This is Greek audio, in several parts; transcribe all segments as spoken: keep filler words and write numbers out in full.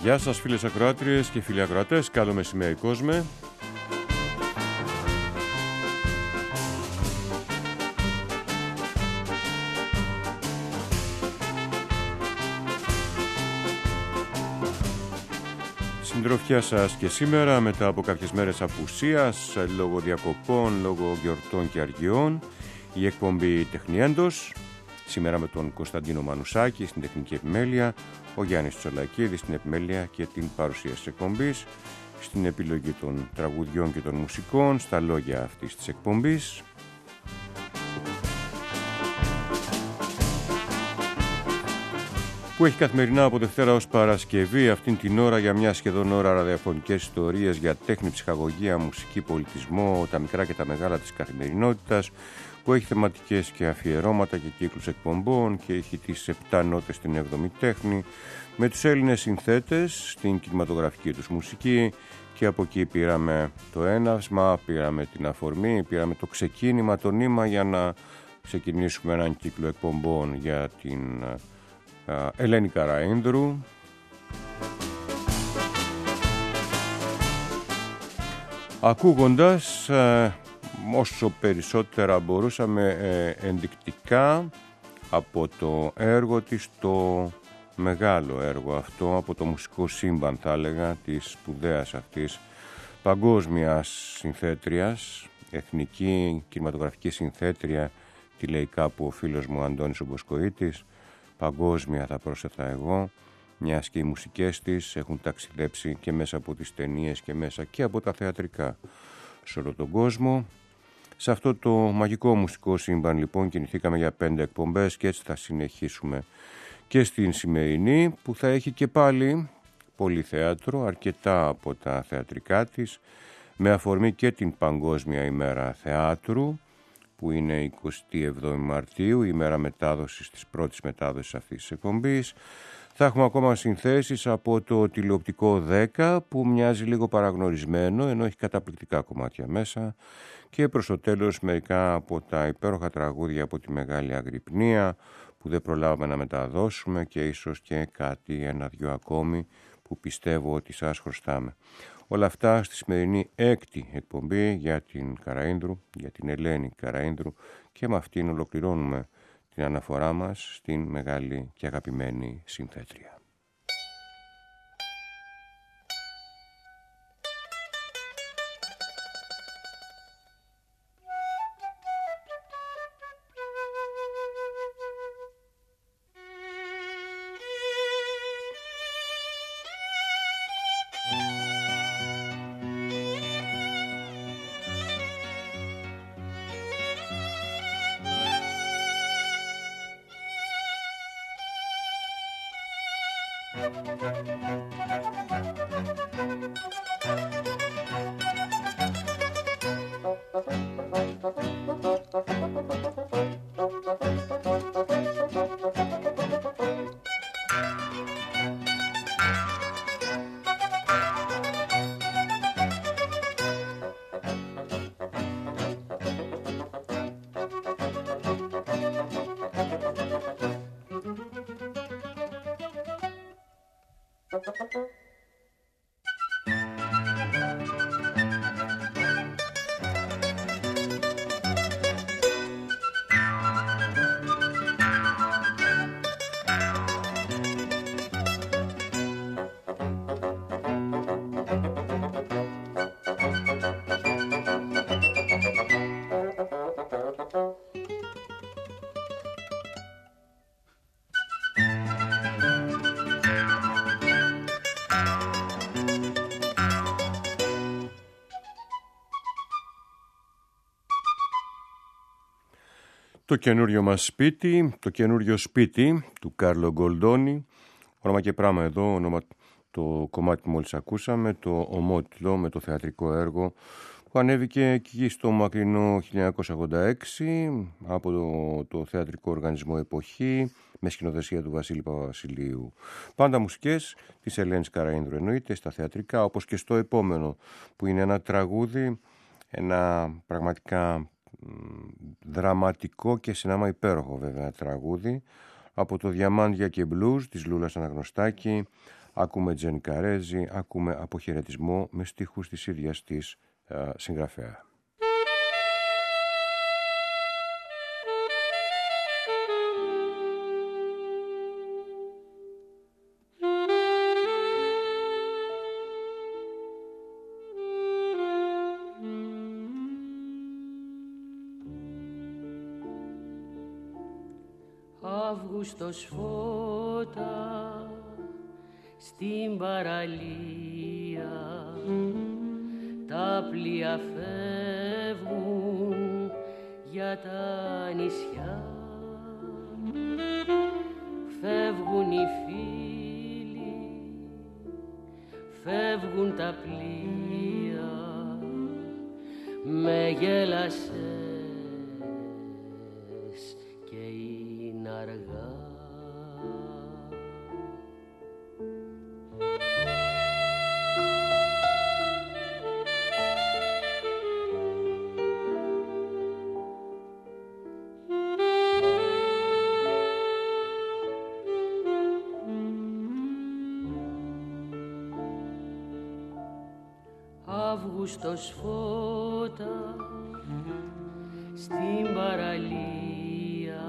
Γεια σας φίλες ακροάτριες και φίλοι ακροατές, καλό μεσημέρι κόσμε. Συντροφιά σας και σήμερα μετά από κάποιες μέρες απουσίας, λόγω διακοπών, λόγω γιορτών και αργιών, η εκπομπή Τεχνιέντος, σήμερα με τον Κωνσταντίνο Μανουσάκη στην τεχνική επιμέλεια, ο Γιάννης Τσολακίδης στην επιμέλεια και την παρουσίαση της εκπομπής, στην επιλογή των τραγουδιών και των μουσικών, στα λόγια αυτής της εκπομπής. Που έχει καθημερινά από Δευτέρα ως Παρασκευή αυτήν την ώρα για μια σχεδόν ώρα ραδιοφωνικές ιστορίες για τέχνη, ψυχαγωγία, μουσική, πολιτισμό, τα μικρά και τα μεγάλα της καθημερινότητας, που έχει θεματικές και αφιερώματα και κύκλους εκπομπών και έχει τις επτά νότες στην έβδομη τέχνη, με τους Έλληνες συνθέτες στην κινηματογραφική τους μουσική, και από εκεί πήραμε το έναυσμα, πήραμε την αφορμή, πήραμε το ξεκίνημα, το νήμα για να ξεκινήσουμε έναν κύκλο εκπομπών για την Ελένη Καραΐνδρου. Ακούγοντας όσο περισσότερα μπορούσαμε ε, ενδεικτικά από το έργο της, το μεγάλο έργο αυτό, από το μουσικό σύμπαν θα έλεγα, της σπουδαίας αυτής παγκόσμιας συνθέτριας, εθνική κινηματογραφική συνθέτρια, τη λέει κάπου ο φίλος μου Αντώνης ο Μποσκοίτης, παγκόσμια θα πρόσθετα εγώ, μιας και οι μουσικές της έχουν ταξιδέψει και μέσα από τις ταινίες και μέσα και από τα θεατρικά σε όλο τον κόσμο. Σε αυτό το μαγικό μουσικό σύμπαν λοιπόν κινηθήκαμε για πέντε εκπομπές και έτσι θα συνεχίσουμε και στην σημερινή, που θα έχει και πάλι πολύ θέατρο, αρκετά από τα θεατρικά της, με αφορμή και την Παγκόσμια ημέρα θεάτρου, που είναι εικοστή εβδόμη Μαρτίου, η ημέρα μετάδοσης, της πρώτης μετάδοσης αυτής της εκπομπής. Θα έχουμε ακόμα συνθέσεις από το τηλεοπτικό δέκα, που μοιάζει λίγο παραγνωρισμένο, ενώ έχει καταπληκτικά κομμάτια μέσα. Και προς το τέλος μερικά από τα υπέροχα τραγούδια από τη Μεγάλη Αγρυπνία, που δεν προλάβαμε να μεταδώσουμε, και ίσως και κάτι, ένα-δυο ακόμη, που πιστεύω ότι σας χρωστάμε. Όλα αυτά στη σημερινή έκτη εκπομπή για την Καραΐνδρου, για την Ελένη Καραΐνδρου, και με αυτήν ολοκληρώνουμε την αναφορά μας στην μεγάλη και αγαπημένη συνθέτρια. Το καινούριο μας σπίτι, το καινούριο σπίτι του Κάρλο Γκολντόνι, όνομα και πράγμα εδώ, όνομα το κομμάτι που μόλις ακούσαμε, το ομότιτλο με το θεατρικό έργο που ανέβηκε εκεί στο μακρινό χίλια εννιακόσια ογδόντα έξι από το, το θεατρικό οργανισμό Εποχή, με σκηνοθεσία του Βασίλη Παπαβασιλείου. Πάντα μουσικές της Ελένης Καραΐνδρου εννοείται, στα θεατρικά, όπως και στο επόμενο που είναι ένα τραγούδι, ένα πραγματικά δραματικό και συνάμα υπέροχο βέβαια τραγούδι από το Διαμάντια και Blues της Λούλας Αναγνωστάκη, ακούμε Τζένι Καρέζη, ακούμε αποχαιρετισμό με στίχους της ίδιας της α, συγγραφέα. Αύγουστος φώτα στην παραλία, τα πλοία φεύγουν για τα νησιά, φεύγουν οι φίλοι, φεύγουν τα πλοία, με γέλασες και είναι αργά. Αύγουστος φώτα στην παραλία,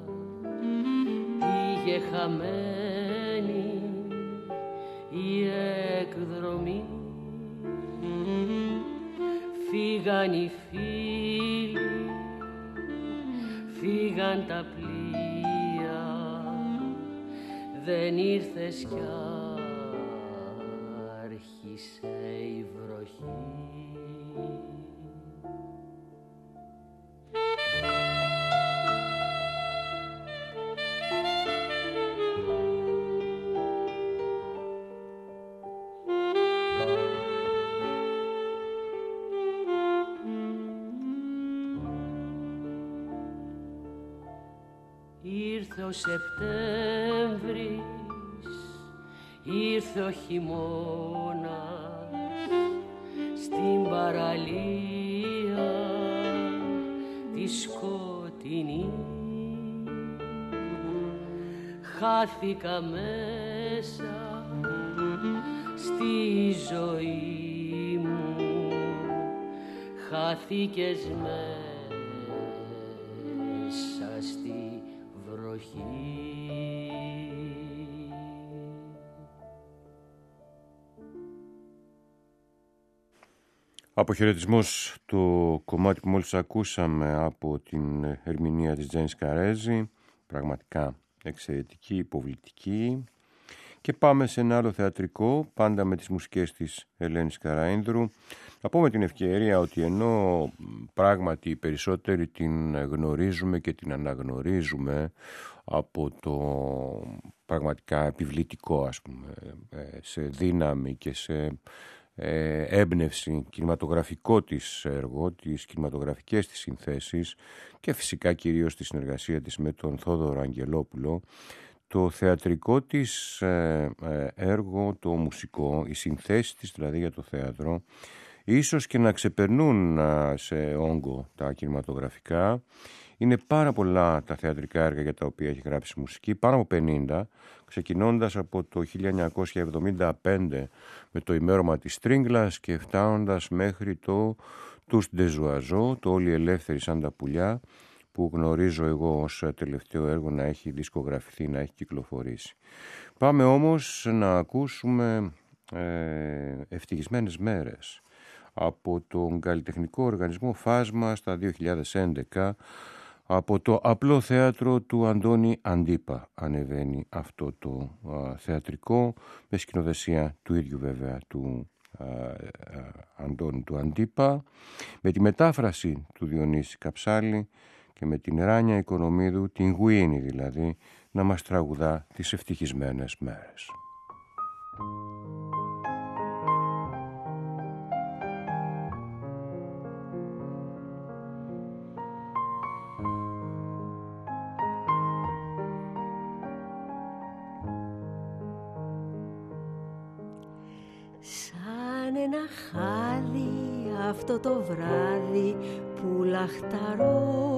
πήγε χαμένη η εκδρομή, φύγαν οι φίλοι, φύγαν τα πλοία, δεν ήρθες κι άρχισε η βροχή. Ήρθε ο Σεπτέμβρης, ήρθε ο χειμώνας στην παραλία τη σκοτεινή. Χάθηκα μέσα στη ζωή μου, χάθηκες μέσα στη βροχή. Αποχαιρετισμός, το κομμάτι που μόλις ακούσαμε από την ερμηνεία της Τζένις Καρέζη, πραγματικά εξαιρετική, υποβλητική. Και πάμε σε ένα άλλο θεατρικό, πάντα με τις μουσικές της Ελένης Καραΐνδρου. Να πω με την ευκαιρία ότι ενώ πράγματι οι περισσότεροι την γνωρίζουμε και την αναγνωρίζουμε από το πραγματικά επιβλητικό, ας πούμε, σε δύναμη και σε έμπνευση κινηματογραφικό της έργο, τις κινηματογραφικές της συνθέσεις και φυσικά κυρίως τη συνεργασία της με τον Θόδωρο Αγγελόπουλο, το θεατρικό της έργο, το μουσικό, οι συνθέσεις της δηλαδή για το θέατρο, ίσως και να ξεπερνούν σε όγκο τα κινηματογραφικά. Είναι πάρα πολλά τα θεατρικά έργα για τα οποία έχει γράψει μουσική, πάνω από πενήντα, ξεκινώντας από το χίλια εννιακόσια εβδομήντα πέντε με το ημέρωμα της Τρίγκλας και φτάνοντας μέχρι το «Τους Ντεζουαζό», το «Όλοι ελεύθεροι σαν τα πουλιά», που γνωρίζω εγώ ως τελευταίο έργο να έχει δισκογραφηθεί, να έχει κυκλοφορήσει. Πάμε όμως να ακούσουμε ε, «Ευτυχισμένες μέρες» από τον καλλιτεχνικό οργανισμό Φάσμα στα δύο χιλιάδες έντεκα, από το απλό θέατρο του Αντώνη Αντίπα ανεβαίνει αυτό το α, θεατρικό, με σκηνοθεσία του ίδιου βέβαια του α, α, Αντώνη του Αντίπα, με τη μετάφραση του Διονύση Καψάλη και με την Ράνια Οικονομίδου, την Γουίνη δηλαδή, να μας τραγουδά τις ευτυχισμένες μέρες. Σαν ένα χάδι αυτό το βράδυ που λαχταρώ,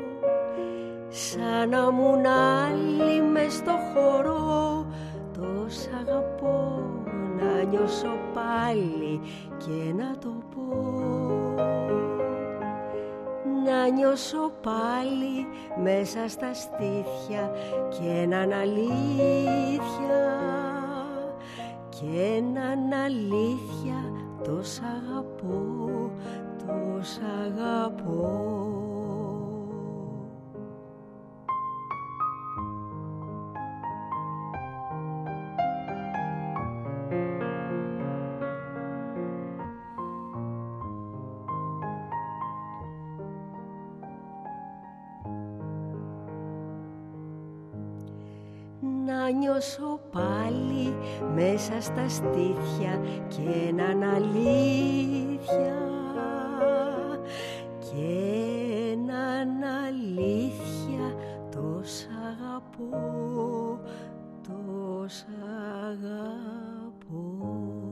σαν να μουν άλλη μες στο χορό, το σ' αγαπώ, να νιώσω πάλι και να το πω. Να νιώσω πάλι μέσα στα στήθια και έναν αλήθεια, και έναν αλήθεια, το σ' αγαπώ, το σ' αγαπώ. Να νιώσω πάλι μέσα στα στήθια και έναν αλήθεια, και έναν αλήθεια, το σ' αγαπώ, το σ' αγαπώ.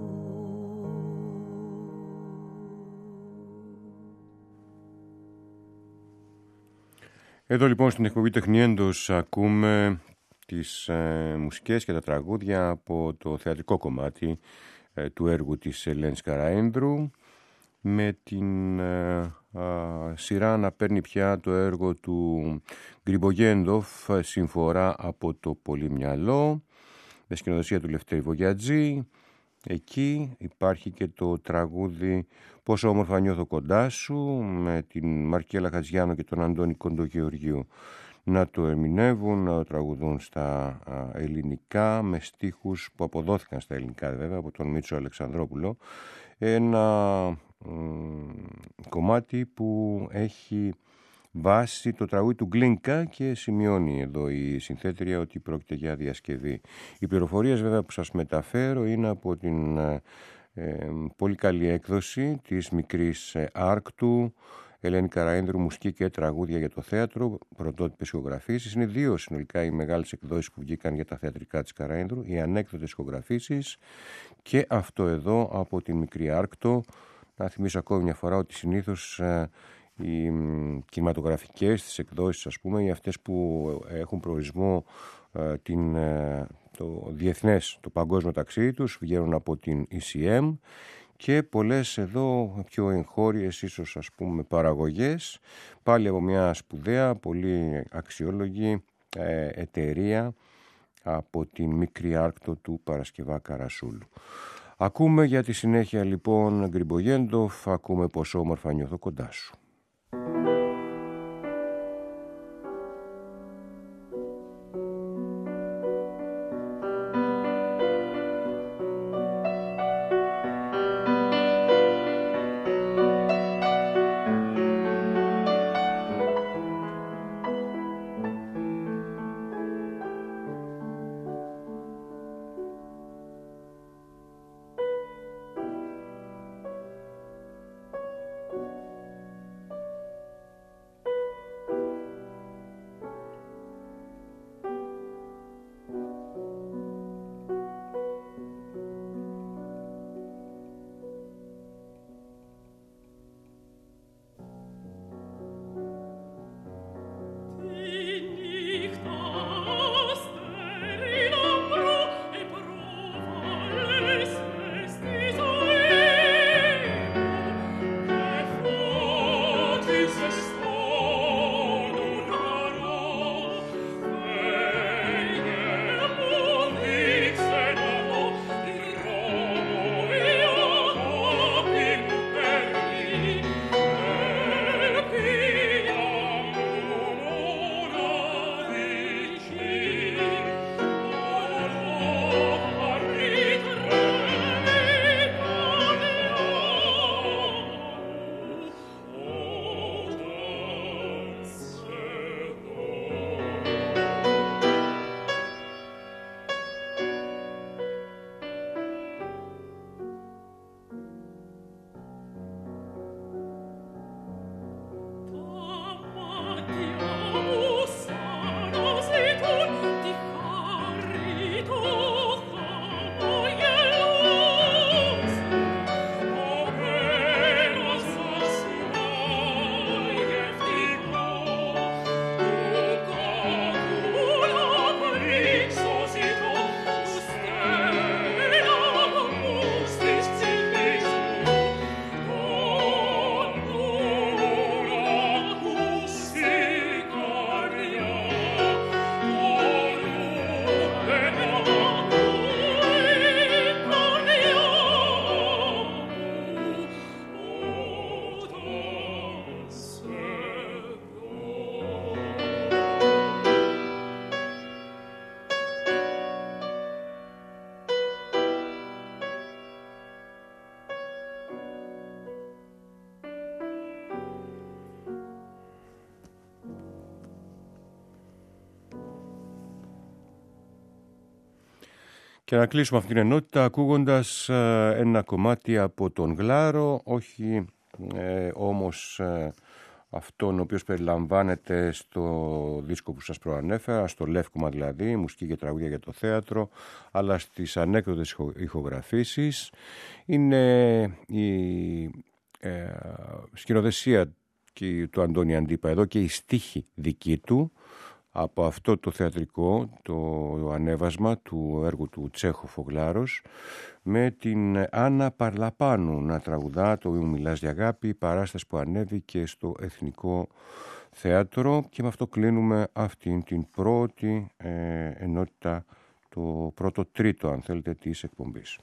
Εδώ λοιπόν στην εκπομπή Τεχνιέντος ακούμε τις ε, μουσικές και τα τραγούδια από το θεατρικό κομμάτι ε, του έργου της Ελένης Καραΐνδρου, με την ε, α, σειρά να παίρνει πια το έργο του Γκριμπογέντοφ, Συμφορά από το Πολυμιαλό, με σκηνοθεσία του Λευτέρη Βογιατζή. Εκεί υπάρχει και το τραγούδι «Πόσο όμορφα νιώθω κοντά σου», με την Μαρκέλα Χατζιάνο και τον Αντώνη Κοντογεωργίου να το ερμηνεύουν, να το τραγουδούν στα ελληνικά, με στίχους που αποδόθηκαν στα ελληνικά βέβαια από τον Μίτσο Αλεξανδρόπουλο. Ένα μ, κομμάτι που έχει βάση το τραγούδι του Γκλίνκα και σημειώνει εδώ η συνθέτρια ότι πρόκειται για διασκευή. Οι πληροφορίες βέβαια που σας μεταφέρω είναι από την ε, ε, πολύ καλή έκδοση της μικρής ε, Άρκτου, Ελένη Καραΐνδρου, μουσική και τραγούδια για το θέατρο, πρωτότυπες ηχογραφήσεις. Είναι δύο συνολικά οι μεγάλες εκδόσεις που βγήκαν για τα θεατρικά της Καραΐνδρου, οι ανέκδοτες ηχογραφήσεις και αυτό εδώ από την μικρή Άρκτο. Να θυμίσω ακόμη μια φορά ότι συνήθως ε, οι κινηματογραφικές τις εκδόσεις, ας πούμε, ή αυτές που έχουν προορισμό ε, την, ε, το διεθνές, το παγκόσμιο ταξίδι τους, βγαίνουν από την ι σι εμ, και πολλές εδώ πιο εγχώριες ίσως, ας πούμε, παραγωγές πάλι από μια σπουδαία, πολύ αξιόλογη ε, εταιρεία από την μικρή Άρκτο του Παρασκευά Καρασούλου. Ακούμε για τη συνέχεια λοιπόν Γκριμπογέντοφ, ακούμε «Πόσο όμορφα νιώθω κοντά σου». Και να κλείσουμε αυτή την ενότητα ακούγοντας ε, ένα κομμάτι από τον Γλάρο, όχι ε, όμως ε, αυτόν ο οποίος περιλαμβάνεται στο δίσκο που σας προανέφερα, στο Λεύκομα δηλαδή, μουσική και τραγούδια για το θέατρο, αλλά στις ανέκδοτες ηχογραφήσεις. Είναι η ε, σκηνοδεσία του Αντώνη Αντίπα εδώ και η στίχη δική του από αυτό το θεατρικό, το ανέβασμα του έργου του Τσέχοφ ο Γλάρος, με την Άννα Παρλαπάνου να τραγουδά το «Μου μιλάς για αγάπη», παράσταση που ανέβηκε στο Εθνικό Θέατρο, και με αυτό κλείνουμε αυτήν την πρώτη ε, ενότητα, το πρώτο τρίτο αν θέλετε της εκπομπής.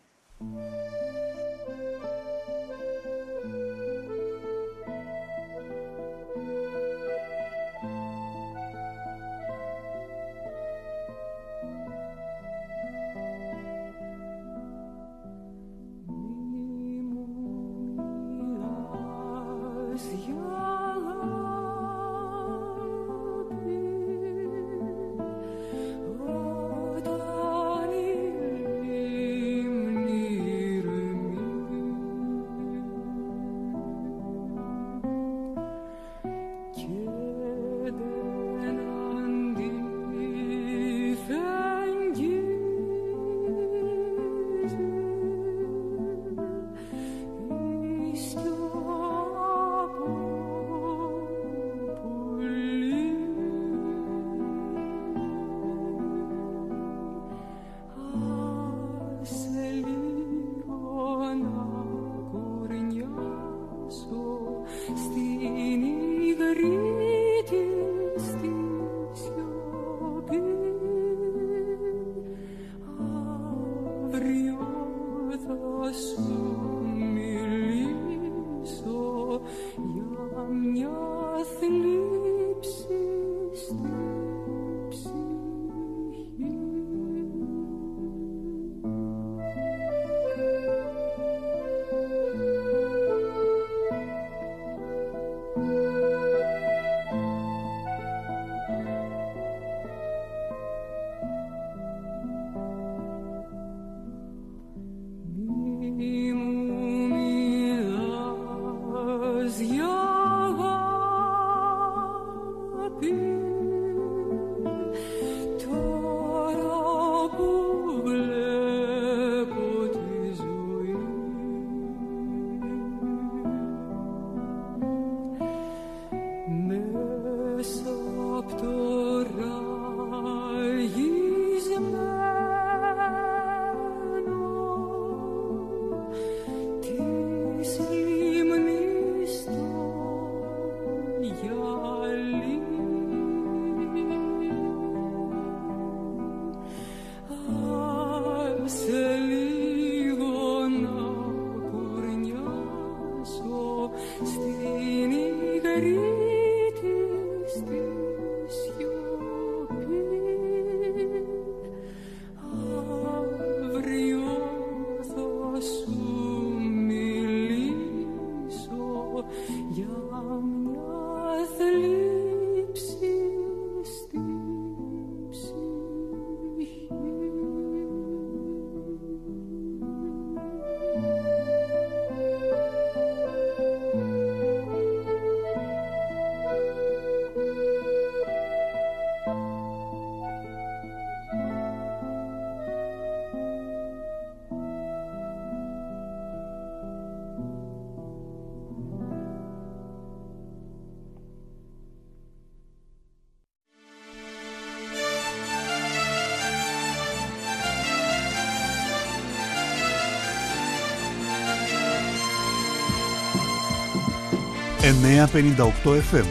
εννιακόσια πενήντα οκτώ εφ εμ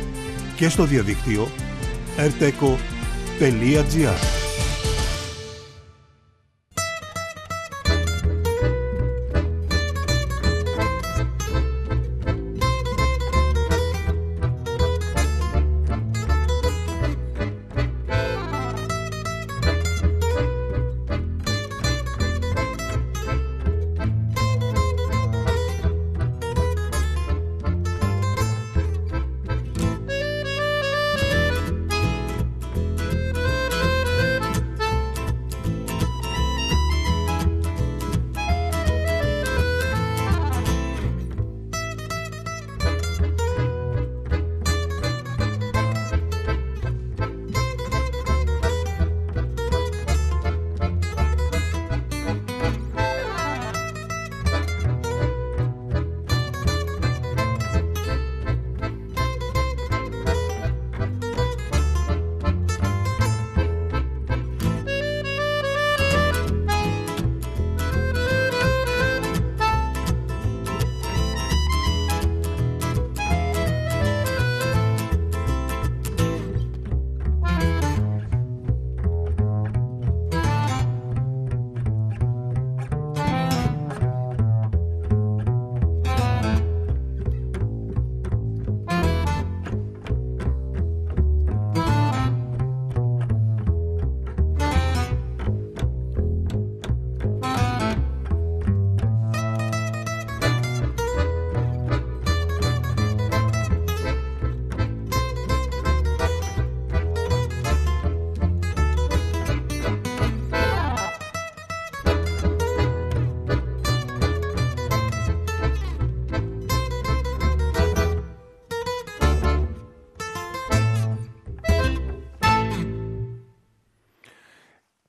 και στο διαδίκτυο ερτέκο τελεία τζι άρ. Thank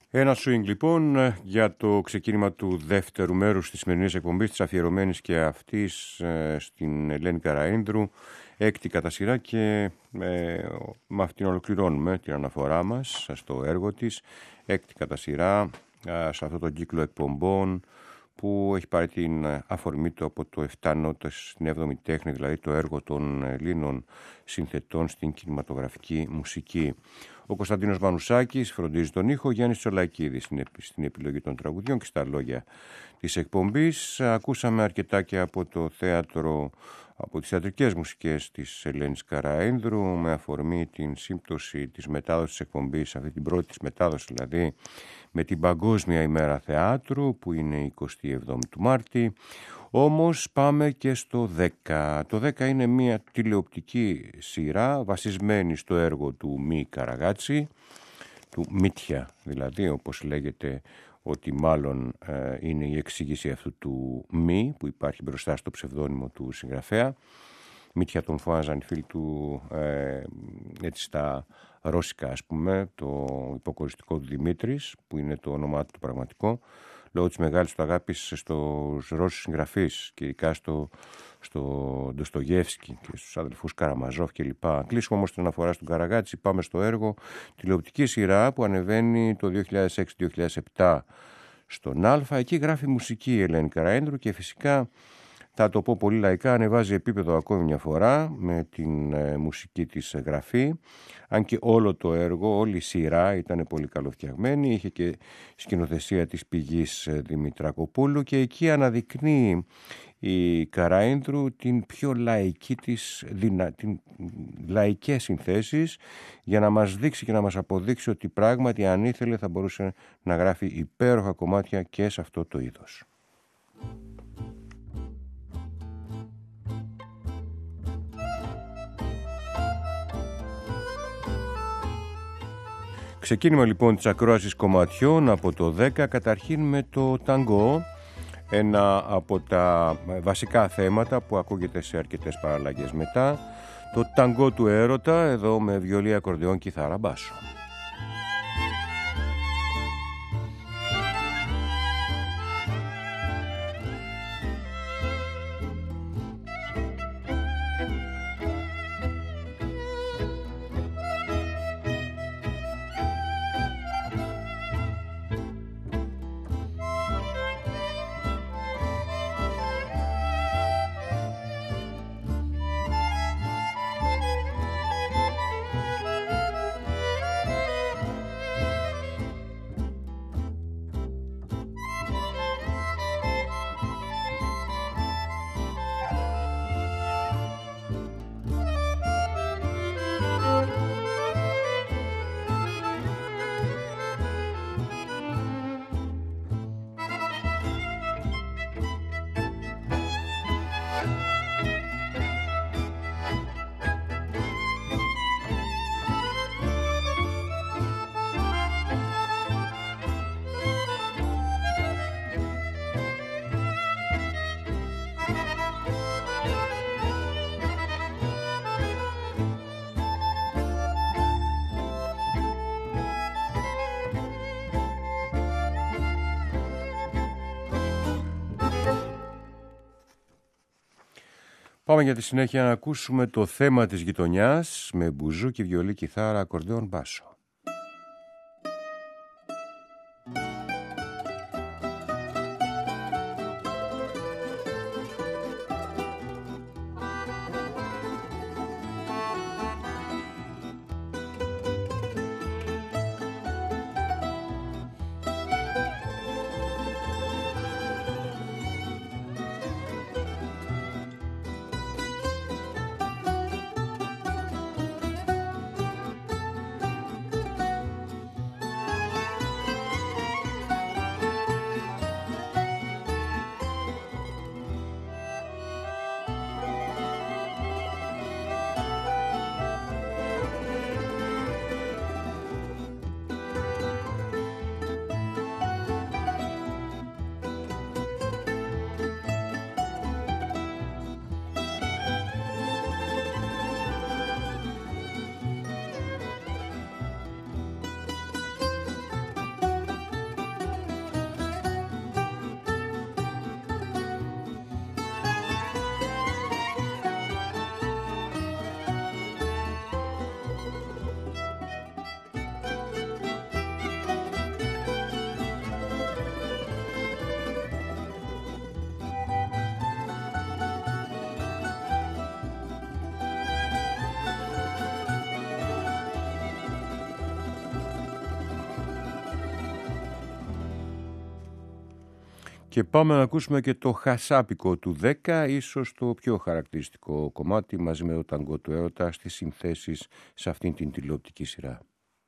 Ένα swing λοιπόν για το ξεκίνημα του δεύτερου μέρους της σημερινής εκπομπής, της αφιερωμένης και αυτής στην Ελένη Καραΐνδρου, έκτη κατά σειρά, και ε, με αυτήν ολοκληρώνουμε την αναφορά μας στο έργο της, έκτη κατά σειρά σε αυτό τον κύκλο εκπομπών που έχει πάρει την αφορμή του από το εφτά νότες στην έβδομη τέχνη, δηλαδή το έργο των Ελλήνων συνθετών στην κινηματογραφική μουσική. Ο Κωνσταντίνος Μανουσάκης φροντίζει τον ήχο, Γιάννης Τσολακίδης στην, στην επιλογή των τραγουδιών και στα λόγια της εκπομπής. Ακούσαμε αρκετά και από το θέατρο, από τις θεατρικές μουσικές της Ελένης Καραΐνδρου, με αφορμή την σύμπτωση της μετάδοσης της εκπομπής, αυτή την πρώτη της μετάδοση δηλαδή, με την Παγκόσμια ημέρα θεάτρου που είναι εικοστή εβδόμη του Μάρτη. Όμως πάμε και στο δέκα. Το δέκα είναι μια τηλεοπτική σειρά βασισμένη στο έργο του Μη Καραγάτση, του Μίτια δηλαδή, όπως λέγεται, ότι μάλλον ε, είναι η εξήγηση αυτού του Μη που υπάρχει μπροστά στο ψευδόνυμο του συγγραφέα. Μίτια τον φωνάζαν οι φίλοι του ε, έτσι στα ρώσικα, ας πούμε, το υποκοριστικό του Δημήτρης, που είναι το όνομά του το πραγματικό, λόγω της μεγάλης του αγάπης στους Ρώσους συγγραφείς και ειδικά στο, στο Ντοστογεύσκι και στους αδελφούς Καραμαζόφ κλπ. Κλείσουμε όμως την αναφορά στον Καραγάτση, πάμε στο έργο, τηλεοπτική σειρά που ανεβαίνει το δύο χιλιάδες έξι δύο χιλιάδες επτά στον Α. Εκεί γράφει μουσική η Ελένη Καραΐνδρου και φυσικά, θα το πω πολύ λαϊκά, ανεβάζει επίπεδο ακόμη μια φορά με την ε, μουσική της γραφή, αν και όλο το έργο, όλη η σειρά ήταν πολύ καλοφτιαγμένη, είχε και σκηνοθεσία της πηγής Δημητρακοπούλου και εκεί αναδεικνύει η Καραΐνδρου την πιο λαϊκή της, δυνα... την λαϊκές συνθέσεις, για να μας δείξει και να μας αποδείξει ότι πράγματι αν ήθελε θα μπορούσε να γράφει υπέροχα κομμάτια και σε αυτό το είδος. Ξεκίνημα λοιπόν της ακρόασης κομματιών από το δέκα, καταρχήν με το ταγκό, ένα από τα βασικά θέματα που ακούγεται σε αρκετές παραλλαγές μετά, το ταγκό του έρωτα, εδώ με βιολί, ακορντεόν, κιθάρα, μπάσο. Πάμε για τη συνέχεια να ακούσουμε το θέμα της γειτονιάς με μπουζούκι, βιολί, κιθάρα, ακορντεόν, μπάσο. Και πάμε να ακούσουμε και το χασάπικο του δέκα, ίσως το πιο χαρακτηριστικό κομμάτι μαζί με το ταγκό του έρωτα στις συνθέσεις σε αυτήν την τηλεοπτική σειρά.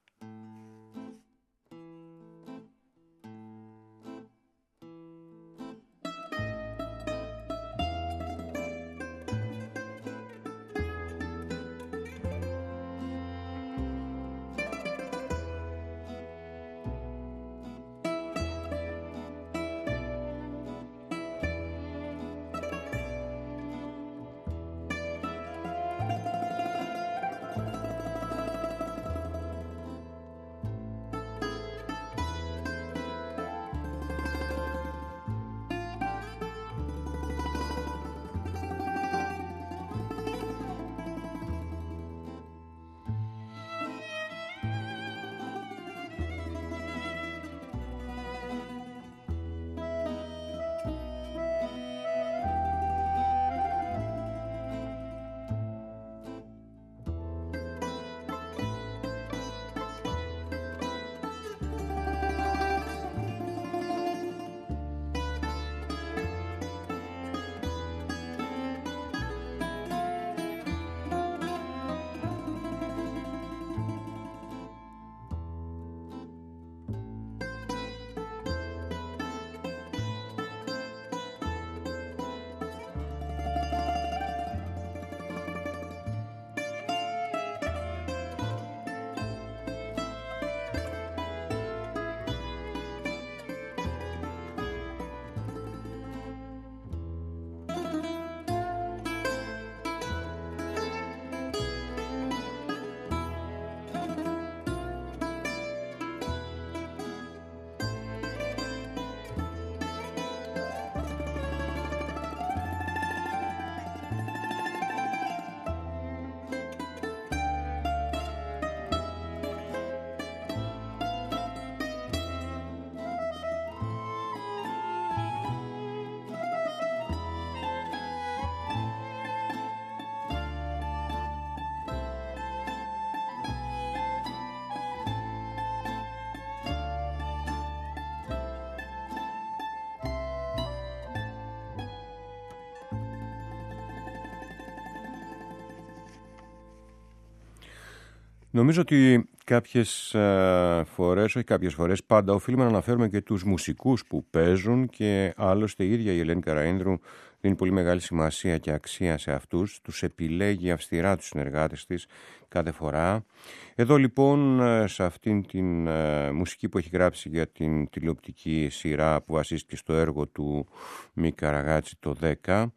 Νομίζω ότι κάποιες ε, φορές, όχι κάποιες φορές, πάντα οφείλουμε να αναφέρουμε και τους μουσικούς που παίζουν και άλλωστε η ίδια η Ελένη Καραΐνδρου δίνει πολύ μεγάλη σημασία και αξία σε αυτούς, τους επιλέγει αυστηρά τους συνεργάτες της κάθε φορά. Εδώ λοιπόν σε αυτήν την ε, μουσική που έχει γράψει για την τηλεοπτική σειρά που βασίστηκε στο έργο του Μίκη Καραγάτση το δέκα,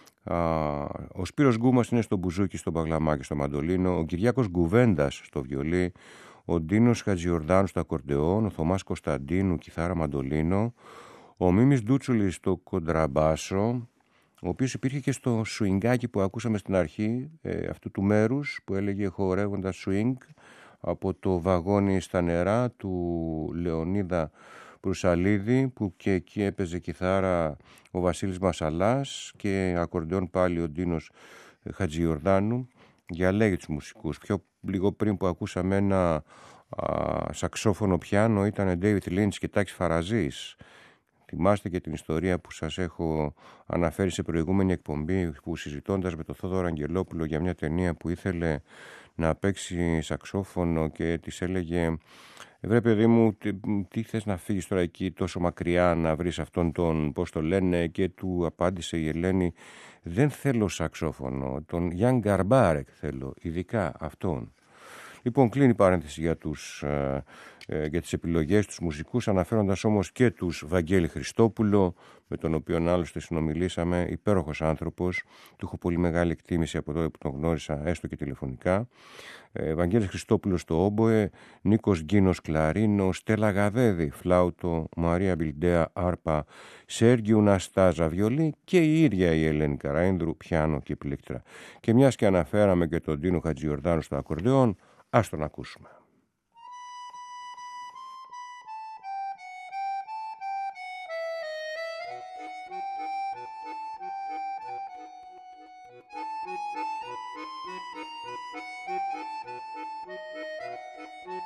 Uh, ο Σπύρος Γκούμας είναι στο μπουζούκι, στο μπαγλαμάκι, στο μαντολίνο, ο Κυριάκος Γκουβέντας στο βιολί, ο Ντίνος Χατζιορδάνου στο ακορντεόν, ο Θωμάς Κωνσταντίνου κιθάρα μαντολίνο, ο Μίμης Ντούτσουλης στο κοντραμπάσο, ο οποίος υπήρχε και στο σουινγκάκι που ακούσαμε στην αρχή ε, αυτού του μέρους που έλεγε χορεύοντας σουινγκ από το βαγόνι στα νερά του Λεωνίδα Προυσαλίδη, που και εκεί έπαιζε κιθάρα ο Βασίλης Μασαλάς και ακορντεόν πάλι ο Ντίνος Χατζιορδάνου. Διαλέγει τους μουσικούς. Πιο λίγο πριν που ακούσαμε ένα α, σαξόφωνο πιάνο ήταν David Lynch και Τάκης Φαραζής. Θυμάστε και την ιστορία που σας έχω αναφέρει σε προηγούμενη εκπομπή, που συζητώντας με τον Θόδωρο Αγγελόπουλο για μια ταινία που ήθελε να παίξει σαξόφωνο και της έλεγε «Βρε παιδί μου, τι, τι θες να φύγεις τώρα εκεί τόσο μακριά να βρεις αυτόν τον, πώς το λένε», και του απάντησε η Ελένη «Δεν θέλω σαξόφωνο, τον Γιάν Γκαρμπάρεκ θέλω, ειδικά αυτόν». Λοιπόν, κλείνει η παρένθεση για, τους, ε, ε, για τις επιλογές τους μουσικούς, αναφέροντας όμως και τους Βαγγέλη Χριστόπουλο, με τον οποίο άλλωστε συνομιλήσαμε, υπέροχος άνθρωπος, του έχω πολύ μεγάλη εκτίμηση από τότε που τον γνώρισα, έστω και τηλεφωνικά. Ε, Βαγγέλης Χριστόπουλο στο όμποε, Νίκος Γκίνος κλαρίνο, Στέλλα Γαδέδη φλάουτο, Μαρία Μπιλντέα άρπα, Σέργιου Ναστάζα βιολί και η ίδια η Ελένη Καραΐνδρου πιάνο και πλήκτρα. Και μιας και αναφέραμε και τον Ντίνο Χατζιορδάνου στο ακορντεόν, ας τον ακούσουμε.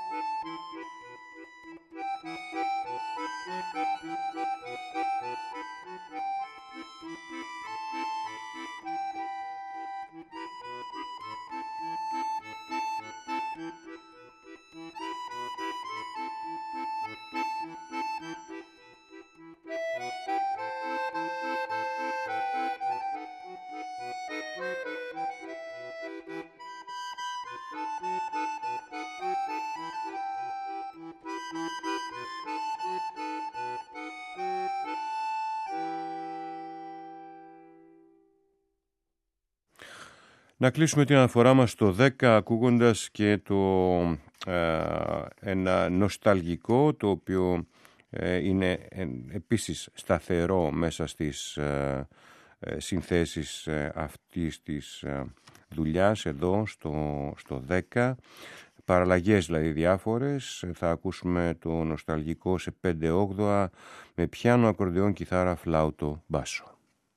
Thank you. Να κλείσουμε την αναφορά μας στο δέκα ακούγοντας και το, ε, ένα νοσταλγικό, το οποίο ε, είναι ε, επίσης σταθερό μέσα στις ε, ε, συνθέσεις ε, αυτής της ε, δουλειάς εδώ στο, στο δέκα. Παραλλαγές δηλαδή διάφορες. Θα ακούσουμε το νοσταλγικό σε πέντε όγδοα με πιάνο, ακορντεόν, κιθάρα, φλάουτο, μπάσο.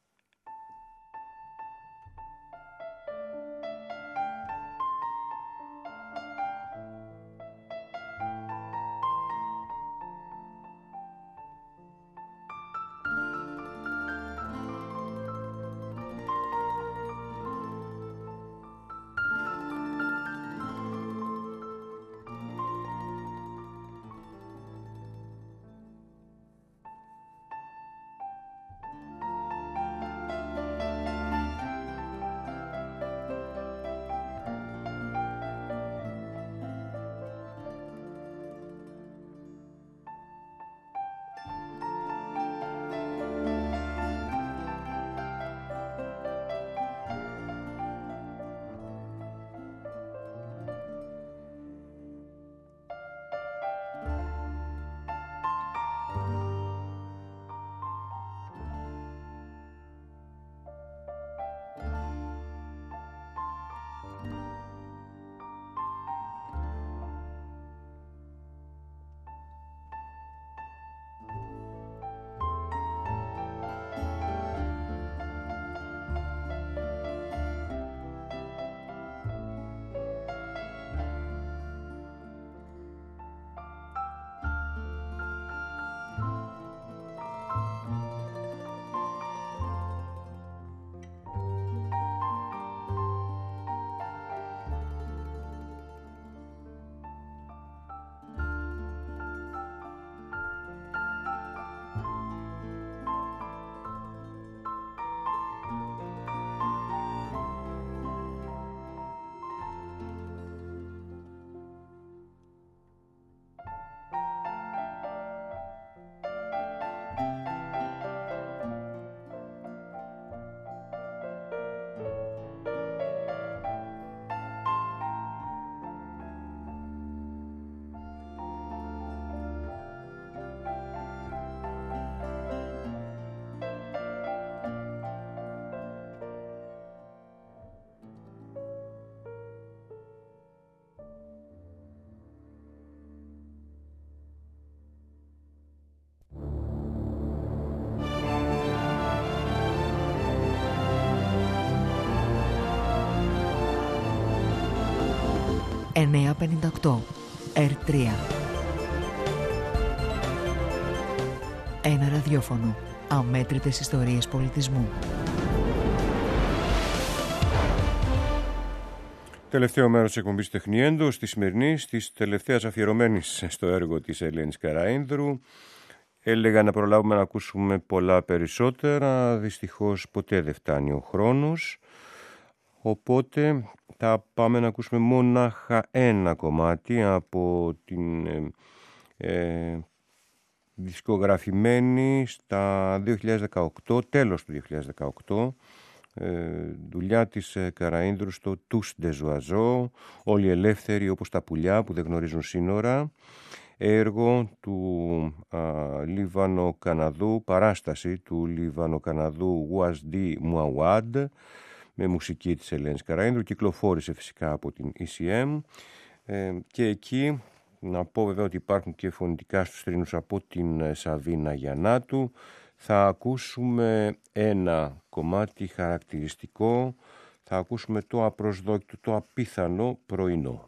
εννιακόσια πενήντα οκτώ ερ τρία. Ένα ραδιόφωνο. Αμέτρητες ιστορίες πολιτισμού. Τελευταίο μέρος της εκπομπής Τεχνιέντος, της σημερινής, της τελευταίας αφιερωμένης στο έργο της Ελένης Καραΐνδρου. Έλεγα να προλάβουμε να ακούσουμε πολλά περισσότερα, δυστυχώς ποτέ δεν φτάνει ο χρόνος. Οπότε θα πάμε να ακούσουμε μονάχα ένα κομμάτι από την ε, ε, δισκογραφημένη στα δύο χιλιάδες δεκαοκτώ, τέλος του δύο χιλιάδες δεκαοκτώ, ε, δουλειά της ε, Καραΐνδρου στο «Tous des oiseaux», όλοι ελεύθεροι όπως τα πουλιά που δεν γνωρίζουν σύνορα, έργο του Λιβανο-Καναδού, παράσταση του Λιβανο-Καναδού Ouazdi Mouawad, με μουσική της Ελένης Καραΐνδρου, κυκλοφόρησε φυσικά από την ι σι εμ ε, και εκεί να πω βέβαια ότι υπάρχουν και φωνητικά στους τρίνους από την Σαβίνα Γιαννάτου. Θα ακούσουμε ένα κομμάτι χαρακτηριστικό, θα ακούσουμε το απροσδόκητο, το απίθανο πρωινό.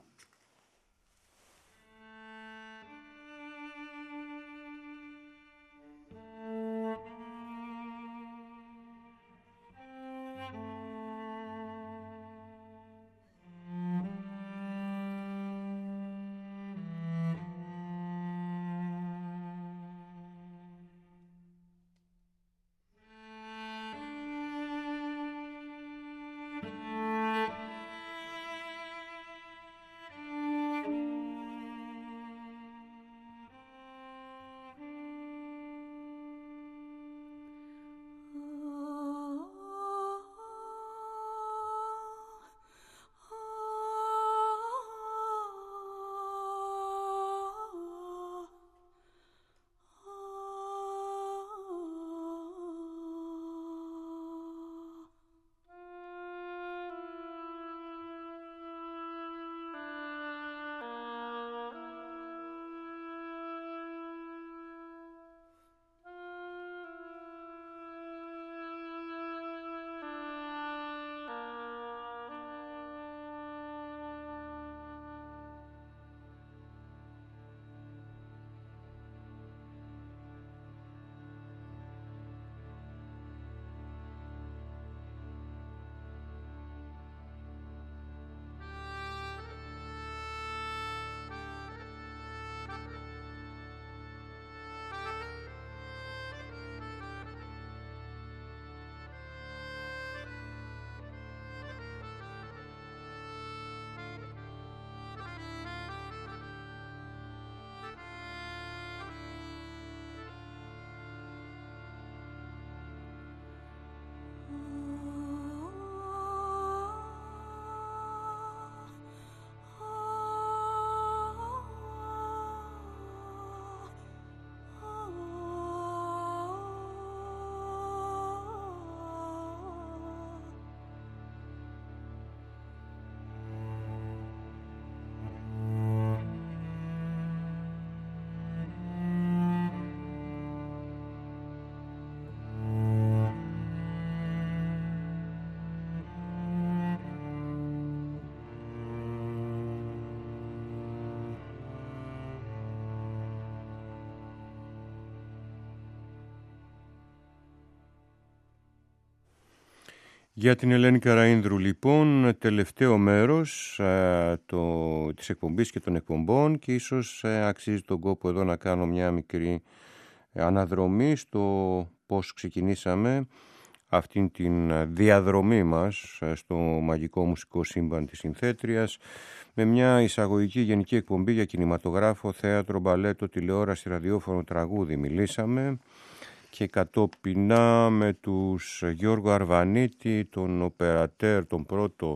Για την Ελένη Καραΐνδρου λοιπόν, τελευταίο μέρος ε, το, της εκπομπής και των εκπομπών, και ίσως ε, αξίζει τον κόπο εδώ να κάνω μια μικρή αναδρομή στο πώς ξεκινήσαμε αυτήν την διαδρομή μας στο μαγικό μουσικό σύμπαν της Συνθέτριας, με μια εισαγωγική γενική εκπομπή για κινηματογράφο, θέατρο, μπαλέτο, τηλεόραση, ραδιόφωνο, τραγούδι μιλήσαμε, και κατόπινα με τους Γιώργο Αρβανίτη, τον οπερατέρ, τον πρώτο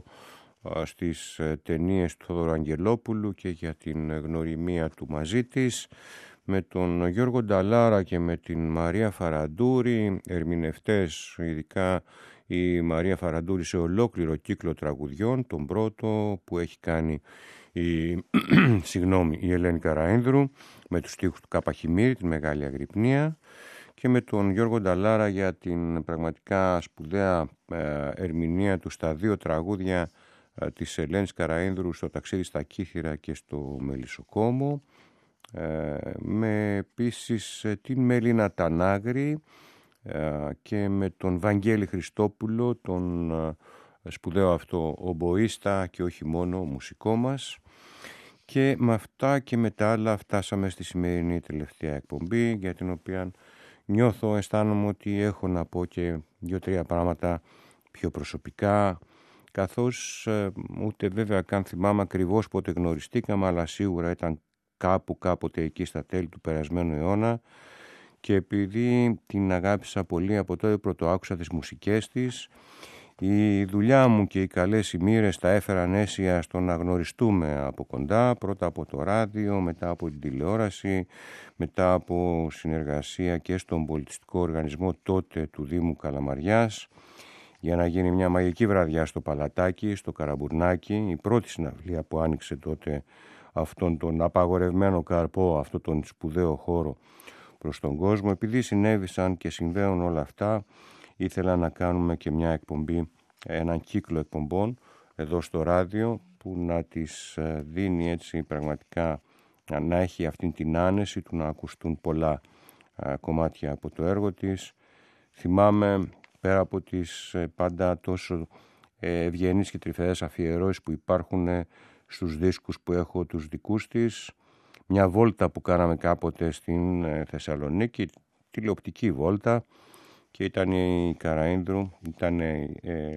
στις ταινίες του Θόδωρου Αγγελόπουλου και για την γνωριμία του μαζί της, με τον Γιώργο Νταλάρα και με την Μαρία Φαραντούρη, ερμηνευτές, ειδικά η Μαρία Φαραντούρη σε ολόκληρο κύκλο τραγουδιών, τον πρώτο που έχει κάνει η, συγγνώμη, η Ελένη Καραΐνδρου, με τους στίχους του Κάπα Χιμήρη, την Μεγάλη Αγρυπνία, και με τον Γιώργο Νταλάρα για την πραγματικά σπουδαία ε, ερμηνεία του στα δύο τραγούδια ε, της Ελένης Καραΐνδρου, στο Ταξίδι στα Κύθυρα και στο Μελισσοκόμο, ε, με επίσης ε, την Μελίνα Τανάγρη ε, και με τον Βαγγέλη Χριστόπουλο, τον ε, σπουδαίο αυτό ομποίστα και όχι μόνο μουσικό μας. Και με αυτά και με τα άλλα φτάσαμε στη σημερινή τελευταία εκπομπή, για την οποία νιώθω, αισθάνομαι ότι έχω να πω και δύο-τρία πράγματα πιο προσωπικά, καθώς ε, ούτε βέβαια καν θυμάμαι ακριβώς πότε γνωριστήκαμε, αλλά σίγουρα ήταν κάπου κάποτε εκεί στα τέλη του περασμένου αιώνα, και επειδή την αγάπησα πολύ από τότε πρώτο άκουσα τις μουσικές της, η δουλειά μου και οι καλές ημίρες τα έφεραν αίσια στο να γνωριστούμε από κοντά, πρώτα από το ράδιο, μετά από την τηλεόραση, μετά από συνεργασία και στον πολιτιστικό οργανισμό τότε του Δήμου Καλαμαριάς, για να γίνει μια μαγική βραδιά στο Παλατάκι, στο Καραμπουρνάκι, η πρώτη συναυλία που άνοιξε τότε αυτόν τον απαγορευμένο καρπό, αυτόν τον σπουδαίο χώρο προς τον κόσμο. Επειδή συνέβησαν και συμβαίνουν όλα αυτά, ήθελα να κάνουμε και μια εκπομπή, έναν κύκλο εκπομπών εδώ στο ράδιο, που να τις δίνει έτσι πραγματικά, να έχει αυτή την άνεση του να ακουστούν πολλά κομμάτια από το έργο της. Θυμάμαι, πέρα από τις πάντα τόσο ευγενείς και τρυφερές αφιερώσεις που υπάρχουν στους δίσκους που έχω τους δικούς της, μια βόλτα που κάναμε κάποτε στην Θεσσαλονίκη, τηλεοπτική βόλτα, και ήταν η Καραΐνδρου, ήταν, ε,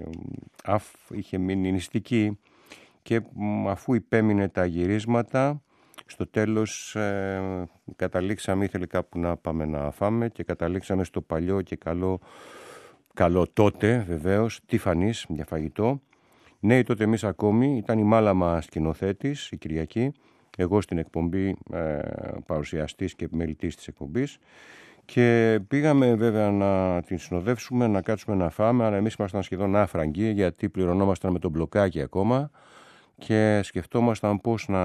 αφ, είχε μείνει νηστική, και αφού υπέμεινε τα γυρίσματα, στο τέλος ε, καταλήξαμε, ήθελε κάπου να πάμε να φάμε, και καταλήξαμε στο παλιό και καλό, καλό τότε βεβαίως, Τιφανής για φαγητό. Νέοι τότε εμείς ακόμη, ήταν η Μάλαμα σκηνοθέτης, η Κυριακή, εγώ στην εκπομπή ε, παρουσιαστής και επιμελητής της εκπομπής, και πήγαμε βέβαια να την συνοδεύσουμε, να κάτσουμε να φάμε, αλλά εμείς ήμασταν σχεδόν άφραγγοι, γιατί πληρωνόμασταν με το μπλοκάκι ακόμα, και σκεφτόμασταν πώς να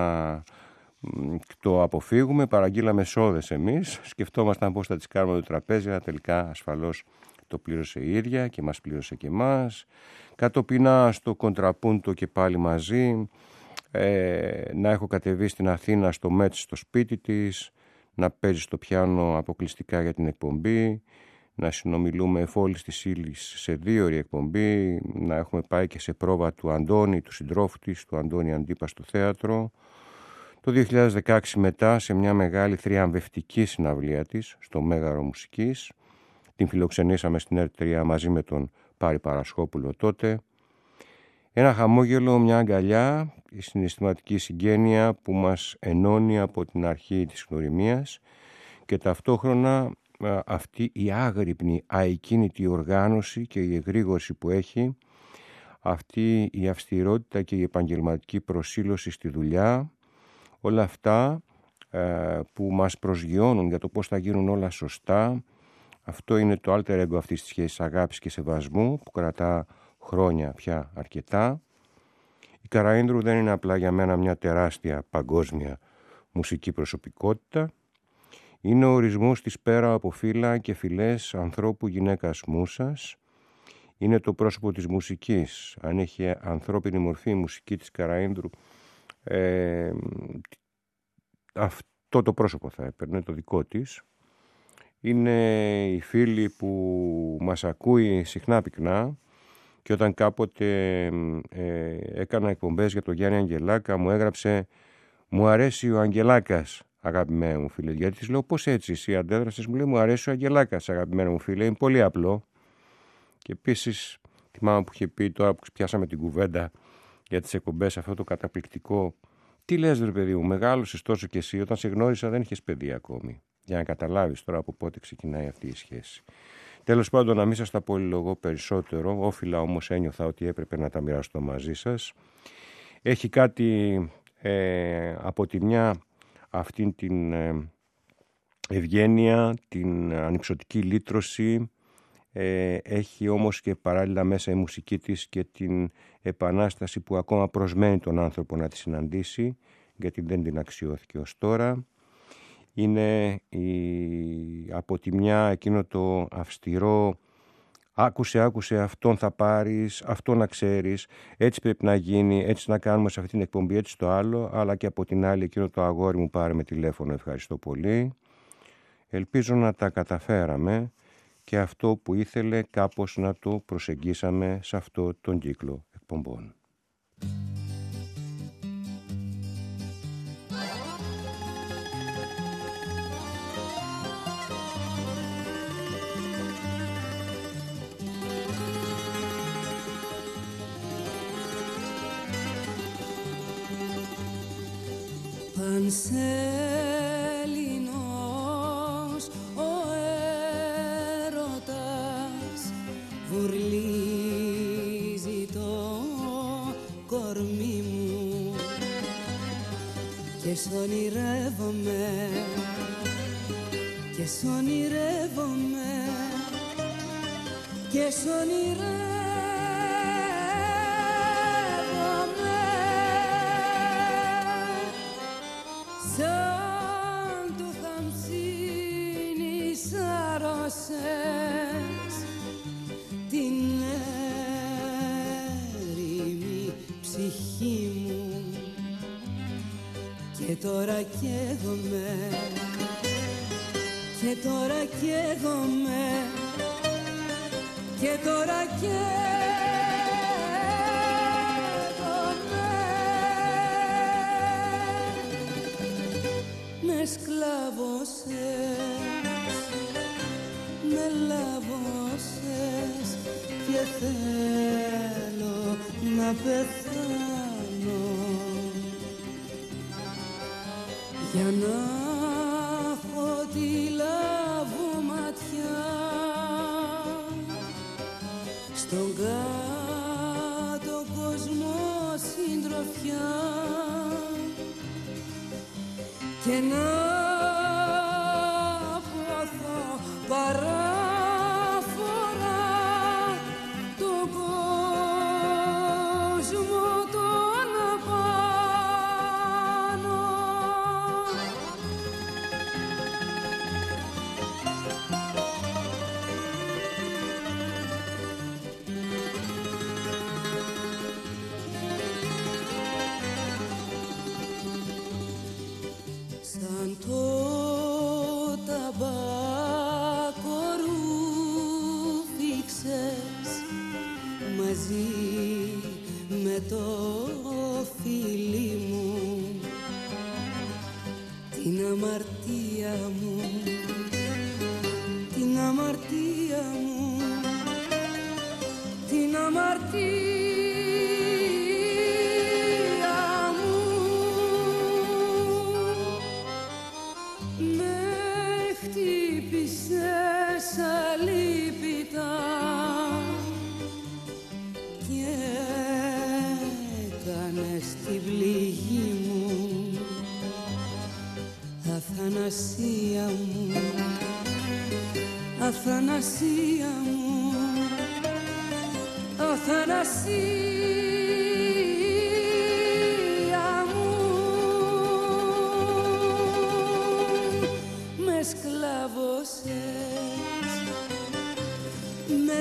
το αποφύγουμε. Παραγγείλαμε σόδες εμείς, σκεφτόμασταν πώς θα τις κάνουμε το τραπέζι, αλλά τελικά ασφαλώς το πλήρωσε η ίδια και μας πλήρωσε και εμάς. Κατοπινά στο κοντραπούντο και πάλι μαζί, ε, να έχω κατεβεί στην Αθήνα στο Μέτς στο σπίτι της, να παίζει στο πιάνο αποκλειστικά για την εκπομπή, να συνομιλούμε εφόλης της ύλης σε δύο ώρη εκπομπή, να έχουμε πάει και σε πρόβα του Αντώνη, του συντρόφου της, του Αντώνη Αντίπα στο θέατρο. Το δύο χιλιάδες δεκαέξι μετά, σε μια μεγάλη θριαμβευτική συναυλία της, στο Μέγαρο Μουσικής, την φιλοξενήσαμε στην Ερ τρία μαζί με τον Πάρη Παρασχόπουλο τότε. Ένα χαμόγελο, μια αγκαλιά, η συναισθηματική συγγένεια που μας ενώνει από την αρχή της γνωριμίας, και ταυτόχρονα αυτή η άγρυπνη, αεκίνητη οργάνωση και η εγρήγορση που έχει, αυτή η αυστηρότητα και η επαγγελματική προσήλωση στη δουλειά, όλα αυτά ε, που μας προσγειώνουν για το πώς θα γίνουν όλα σωστά. Αυτό είναι το alter ego αυτής της σχέσης αγάπης και σεβασμού, που κρατά χρόνια πια αρκετά. Η Καραΐνδρου δεν είναι απλά για μένα μια τεράστια παγκόσμια μουσική προσωπικότητα. Είναι ο ορισμός της πέρα από φύλλα και φυλές ανθρώπου γυναίκας μούσας. Είναι το πρόσωπο της μουσικής. Αν είχε ανθρώπινη μορφή η μουσική της Καραΐνδρου, ε, αυτό το πρόσωπο θα έπαιρνε, το δικό της. Είναι η φίλη που μας ακούει συχνά πυκνά και όταν κάποτε ε, έκανα εκπομπές για τον Γιάννη Αγγελάκα μου έγραψε «Μου αρέσει ο Αγγελάκας, αγαπημένο μου φίλε». Γιατί της λέω «Πώς έτσι εσύ αντέδρασες?» Μου λέει «Μου αρέσει ο Αγγελάκας, αγαπημένο μου φίλε». Είναι πολύ απλό. Και επίσης θυμάμαι που είχε πει, τώρα που πιάσαμε την κουβέντα για τις εκπομπές, αυτό το καταπληκτικό «Τι λες ρε παιδί μου, μεγάλωσες τόσο κι εσύ, όταν σε γνώρισα δεν είχες παιδί ακόμη». Για να καταλάβεις τώρα από πότε ξεκινάει αυτή η σχέση. Τέλος πάντων, να μην σας τα πολυλογώ περισσότερο, όφιλα όμως ένιωθα ότι έπρεπε να τα μοιραστώ μαζί σας. Έχει κάτι ε, από τη μια αυτήν την ε, ευγένεια, την ανυψωτική λύτρωση, ε, έχει όμως και παράλληλα μέσα η μουσική της και την επανάσταση που ακόμα προσμένει τον άνθρωπο να τη συναντήσει, γιατί δεν την αξιώθηκε ως τώρα. Είναι η, από τη μια εκείνο το αυστηρό «Άκουσε, άκουσε, αυτόν θα πάρεις, αυτό να ξέρεις, έτσι πρέπει να γίνει, έτσι να κάνουμε σε αυτή την εκπομπή, έτσι το άλλο», αλλά και από την άλλη εκείνο το «Αγόρι μου, πάρε με τηλέφωνο, ευχαριστώ πολύ». Ελπίζω να τα καταφέραμε και αυτό που ήθελε κάπως να το προσεγγίσαμε σε αυτό τον κύκλο εκπομπών. Πανσέλινος ο έρωτας βουρλίζει το κορμί μου και σ' ονειρεύομαι και σ' ονειρεύομαι και σ' ονειρεύομαι. Σαν του Θαμσίνης άρρωσες την έρημη ψυχή μου και τώρα καίγομαι και τώρα καίγομαι και τώρα καίγομαι. Με σκλάβωσες, με λάβωσες και θέλω να πεθάνω για να έχω τη λάβου ματιά στον κάτω κόσμο συντροφιά και να πάθω παράφορα τον κόσμο τον απάνω. Σαν το ταμπάκο ρούφηξες μαζί με το φίλι μου την αμαρτία μου, την αμαρτία μου, την αμαρτία. Αλίπητα και έκανες την πληγή μου αθανασία μου, αθανασία μου, αθανασία μου. Με σκλάβωσες, με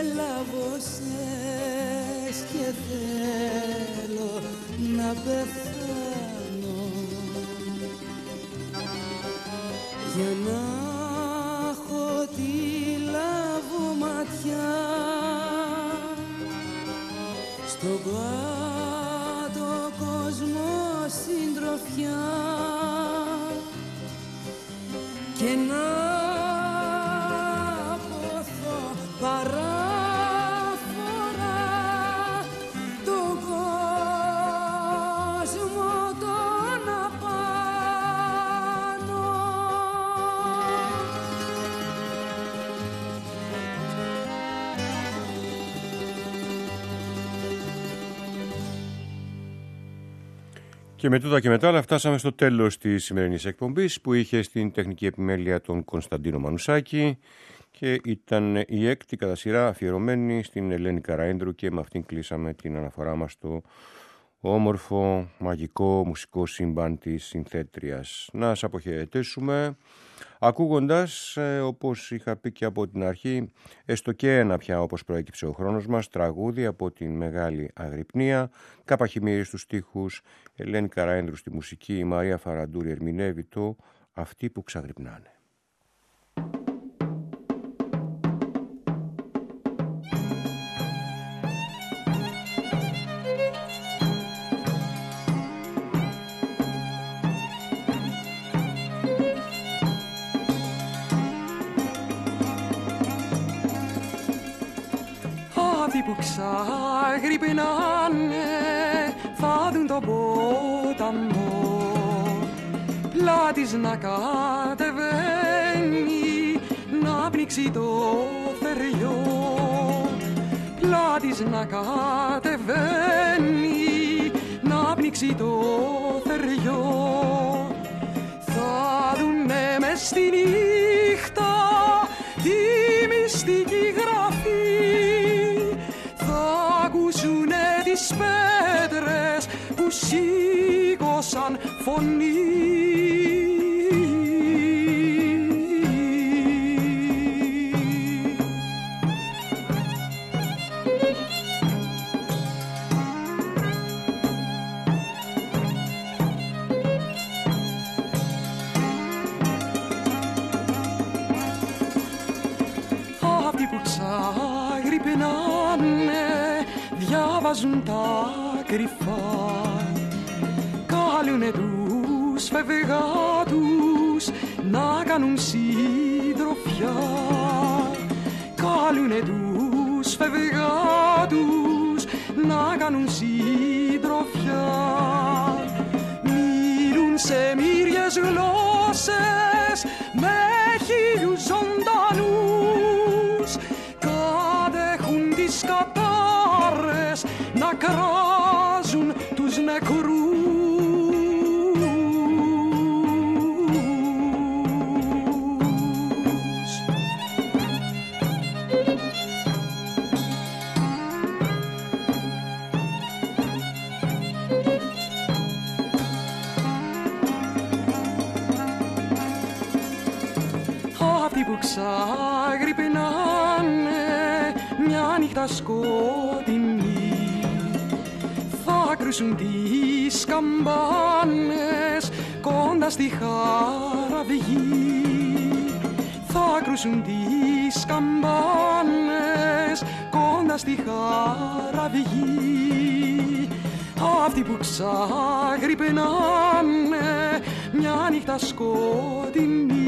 λάβωσες και θέλω να πεθάνω για να έχω τη λάβου ματιά τον κάτω κόσμο συντροφιά και να ποθώ παράφορα τον κόσμο τον απάνω. Και με τούτα και μετά άλλα φτάσαμε στο τέλος της σημερινής εκπομπής που είχε στην τεχνική επιμέλεια τον Κωνσταντίνο Μανουσάκη και ήταν η έκτη κατά σειρά αφιερωμένη στην Ελένη Καραΐνδρου και με αυτήν κλείσαμε την αναφορά μας στο όμορφο, μαγικό, μουσικό σύμπαν της συνθέτριας. Να σας αποχαιρετήσουμε ακούγοντας, ε, όπως είχα πει και από την αρχή, έστω και ένα πια όπως προέκυψε ο χρόνος μας, τραγούδι από την Μεγάλη Αγρυπνία, Κάπα Χιμήρη στους στίχους, Ελένη Καραΐνδρου στη μουσική, η Μαρία Φαραντούρη ερμηνεύει το «Αυτοί που ξαγρυπνάνε». Που ξαγρυπνάνε θα δουν τον ποταμό, πλάτης να κατεβαίνει να πνίξει το θεριό, πλάτης να κατεβαίνει να πνίξει το θεριό. Θα δουνε μες στη νύχτα τη μυστική γραφή, ακούσουνε τις πέτρες που σήκωσαν φωνή. Αυτοί που ξαγρυπνάνε διάβαζουν τα κρυφά, καλούνε τους φευγάτους να κάνουν συντροφιά, καλούνε τους φευγάτους να κάνουν συντροφιά. Μιλούν σε μύριες γλώσσες με χίλιους ζωντανούς, κατέχουν τις κατάρες να κράζουν τους νεκρούς. Αυτοί που ξαγρυπνάνε μια νύχτα σκοτεινή θα κρούσουν τις καμπάνες κοντά στη Χαραυγή, θα κρούσουν τις καμπάνες κοντά στη Χαραυγή. Αυτοί που ξαγρυπνάνε μια νύχτα σκοτεινή